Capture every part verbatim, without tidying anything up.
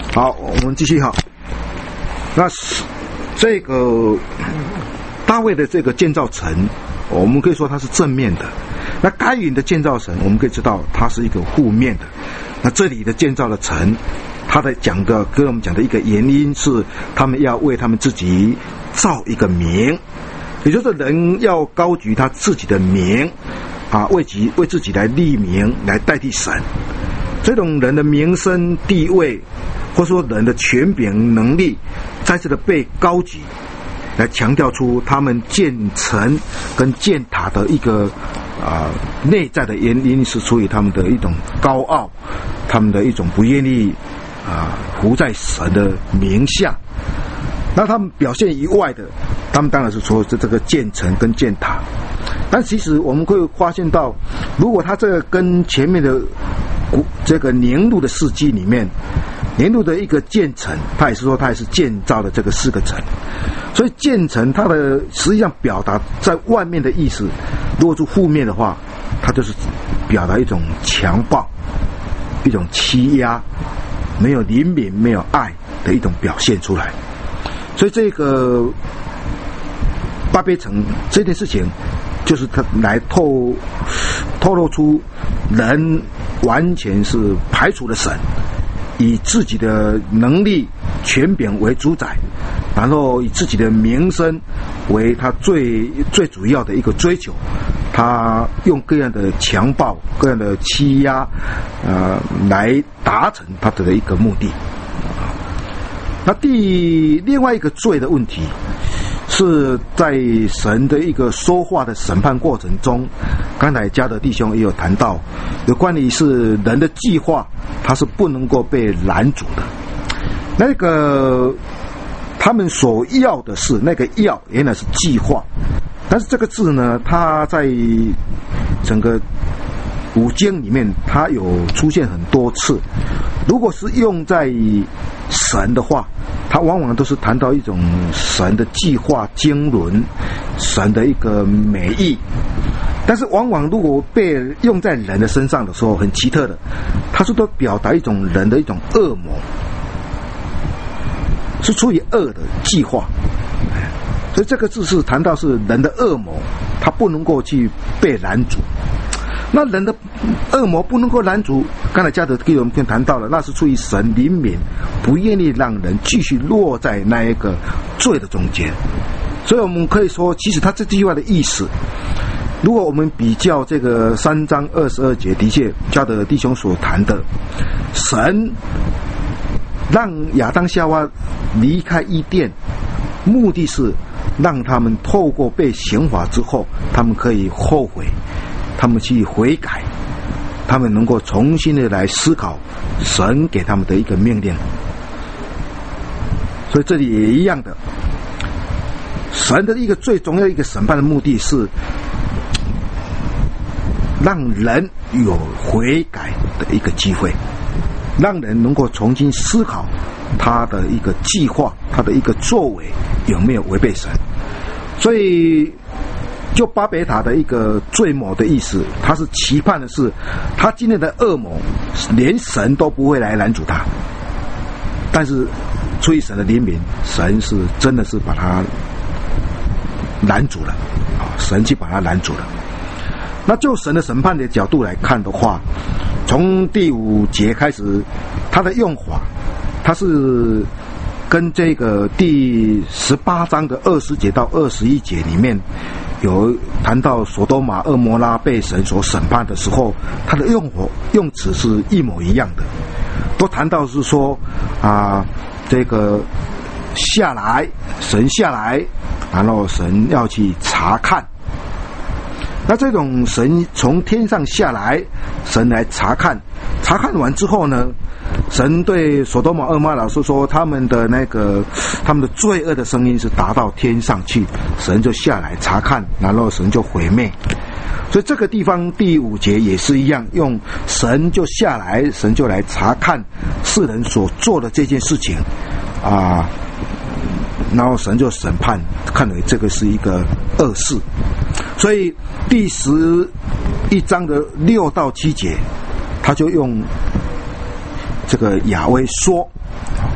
好，我们继续哈。那这个大卫的这个建造城，我们可以说它是正面的。那该隐的建造城，我们可以知道它是一个负面的。那这里的建造的城，他的讲的跟我们讲的一个原因是，他们要为他们自己造一个名，也就是人要高举他自己的名啊，为己为自己来立名，来代替神。这种人的名声地位，或者说人的权柄能力，再次的被高举，来强调出他们建城跟建塔的一个啊、呃、内在的原因，是出于他们的一种高傲，他们的一种不愿意啊服在神的名下。那他们表现以外的，他们当然是说这这个建城跟建塔。但其实我们会发现到，如果他这个跟前面的这个年度的事迹里面，年度的一个建城，他也是说他也是建造了这个四个城。所以建城它的实际上表达在外面的意思，如果是负面的话，它就是表达一种强暴，一种欺压，没有怜悯没有爱的一种表现出来。所以这个巴别城这件事情，就是他来透透露出人完全是排除了神，以自己的能力权柄为主宰，然后以自己的名声为他最最主要的一个追求，他用各样的强暴各样的欺压呃来达成他的一个目的。那第另外一个罪的问题，是在神的一个说话的审判过程中，刚才嘉德弟兄也有谈到，有关于是人的计划，它是不能够被拦阻的。那个他们所要的是那个要，原来是计划，但是这个字呢，它在整个五经里面，它有出现很多次。如果是用在神的话，它往往都是谈到一种神的计划经纶，神的一个美意。但是往往如果被用在人的身上的时候，很奇特的，它是都表达一种人的一种恶魔，是出于恶的计划。所以这个字是谈到是人的恶魔，它不能够去被拦阻。那人的恶魔不能够拦阻，刚才嘉德给我们谈到了，那是出于神怜悯，不愿意让人继续落在那一个罪的中间。所以我们可以说，其实他这句话的意思，如果我们比较这个三章二十二节，的确嘉德弟兄所谈的，神让亚当夏娃离开伊甸，目的是让他们透过被刑罚之后，他们可以后悔，他们去悔改，他们能够重新的来思考神给他们的一个命令。所以这里也一样的，神的一个最重要一个审判的目的是让人有悔改的一个机会，让人能够重新思考他的一个计划，他的一个作为有没有违背神。所以就巴别塔的一个罪魔的意思，他是期盼的是他今天的恶魔连神都不会来拦阻他，但是出于神的怜悯，神是真的是把他拦阻了，神去把他拦阻了。那就神的审判的角度来看的话，从第五节开始，他的用法，他是跟这个第十八章的二十节到二十一节里面有谈到索多玛蛾摩拉被神所审判的时候，他的用法用词是一模一样的，都谈到是说啊，这个下来，神下来，然后神要去查看。那这种神从天上下来，神来查看，查看完之后呢，神对索多玛蛾摩拉说说他们的那个他们的罪恶的声音是达到天上去，神就下来查看，然后神就毁灭。所以这个地方第五节也是一样，用神就下来，神就来查看世人所做的这件事情啊，然后神就审判，看为这个是一个恶事。所以第十一章的六到七节，他就用这个亚威说，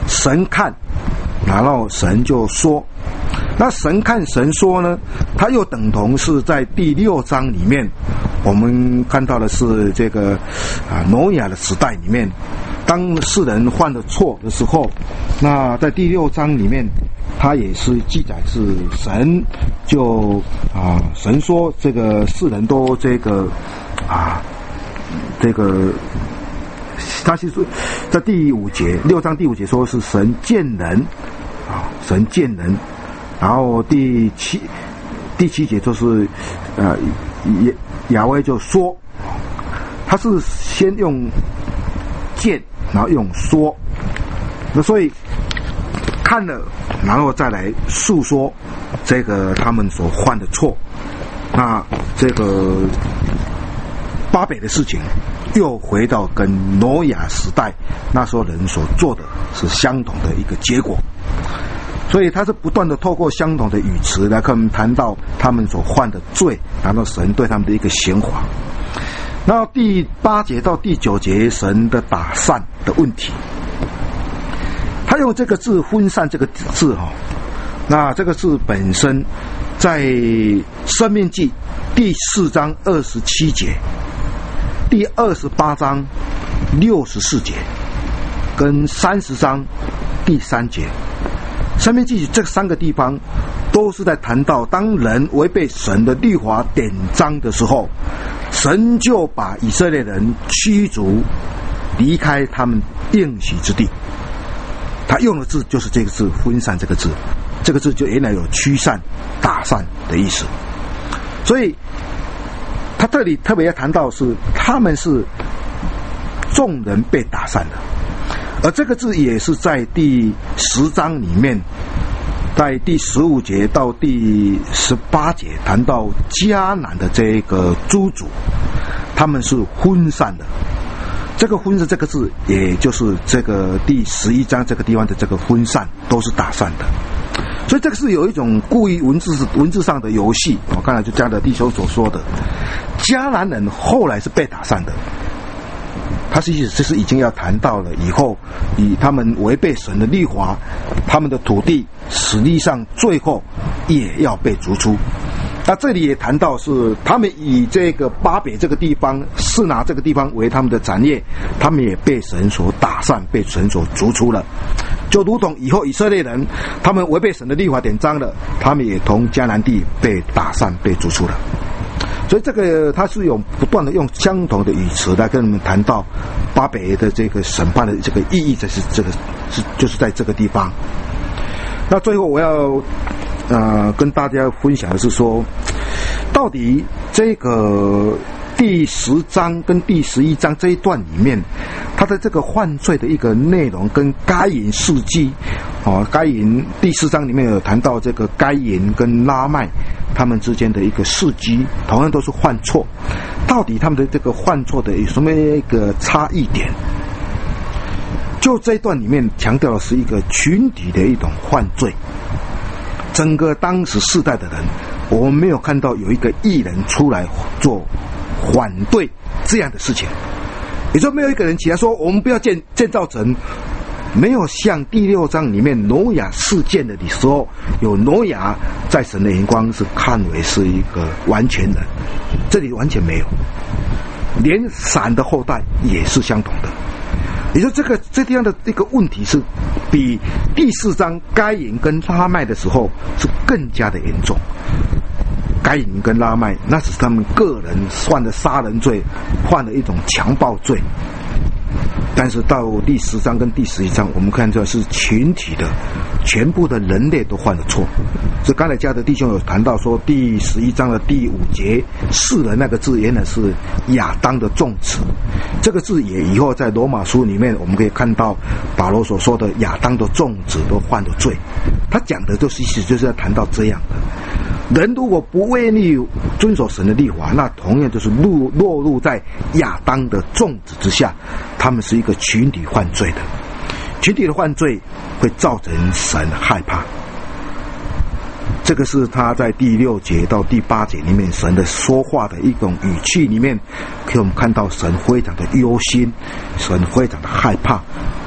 神看，然后神就说。那神看神说呢，它又等同是在第六章里面我们看到的是这个啊挪亚的时代里面，当世人犯了错的时候，那在第六章里面它也是记载是神就啊神说这个世人都这个啊这个他是说在第五节六章第五节说是神见人啊神见人，然后第七第七节就是呃亚威就说，他是先用见，然后用说，那所以看了，然后再来诉说这个他们所犯的错。那这个巴北的事情又回到跟挪亚时代那时候人所做的是相同的一个结果。所以他是不断的透过相同的语词来跟我们谈到他们所犯的罪，然后神对他们的一个刑罚。那第八节到第九节神的打散的问题，他用这个字分散这个字哈，那这个字本身在申命记第四章二十七节、第二十八章六十四节跟三十章第三节，申命记这三个地方都是在谈到当人违背神的律法典章的时候，神就把以色列人驱逐离开他们应许之地。他用的字就是这个字分散这个字，这个字就原来有驱散打散的意思。所以他这里特别要谈到是他们是众人被打散的，而这个字也是在第十章里面，在第十五节到第十八节谈到迦南的这个诸族，他们是分散的。这个分散这个字，也就是这个第十一章这个地方的这个分散，都是打散的。所以这个是有一种故意文字文字上的游戏。我刚才就加了弟兄所说的，迦南人后来是被打散的。他是意思这是已经要谈到了以后，以他们违背神的律法，他们的土地实际上最后也要被逐出。那这里也谈到是他们以这个巴北这个地方示拿这个地方为他们的产业，他们也被神所打散，被神所逐出了。就如同以后以色列人他们违背神的律法典章了，他们也同迦南地被打散，被逐出了。所以这个他是有不断的用相同的语词来跟我们谈到巴北的这个审判的这个意义，这是这个是就是在这个地方。那最后我要呃跟大家分享的是说，到底这个第十章跟第十一章这一段里面，他的这个犯罪的一个内容跟该隐事迹哦，该隐第四章里面有谈到这个该隐跟拉麦他们之间的一个事迹，同样都是犯错，到底他们的这个犯错的有什么一个差异点？就这一段里面强调的是一个群体的一种犯罪，整个当时世代的人，我们没有看到有一个艺人出来做反对这样的事情，也就没有一个人起来说我们不要建建造城。没有像第六章里面挪亚事件的时候，有挪亚在神的眼光是看为是一个完全人，这里完全没有，连闪的后代也是相同的。也就这个这地方的一个问题是比第四章该隐跟拉麦的时候是更加的严重。该隐跟拉麦那是他们个人犯的杀人罪，犯了一种强暴罪，但是到第十章跟第十一章我们看到是群体的，全部的人类都犯了错。所以刚才加的弟兄有谈到说第十一章的第五节世人那个字原来是亚当的众子，这个字也以后在罗马书里面我们可以看到保罗所说的亚当的众子都犯了罪，他讲的就是意思就是要谈到这样的人，如果不愿意遵守神的律法，那同样就是落落入在亚当的众子之下，他们是一个群体犯罪的。群体的犯罪会造成神害怕，这个是他在第六节到第八节里面神的说话的一种语气里面，可以我们看到神非常的忧心，神非常的害怕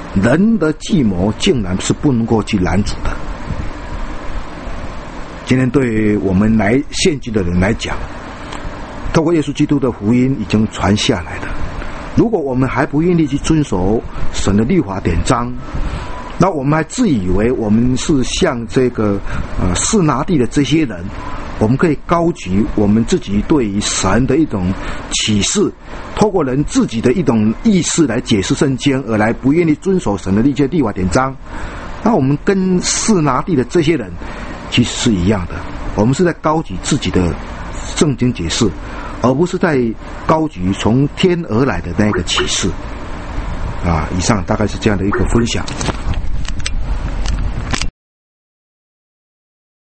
人的计谋竟然是不能够去拦阻的。今天对我们来现今的人来讲，透过耶稣基督的福音已经传下来了。如果我们还不愿意去遵守神的律法典章，那我们还自以为我们是像这个呃示拿地的这些人，我们可以高举我们自己对于神的一种启示，透过人自己的一种意识来解释圣经，而来不愿意遵守神的一些律法典章。那我们跟示拿地的这些人其实是一样的，我们是在高举自己的圣经解释，而不是在高举从天而来的那个启示。啊，以上大概是这样的一个分享。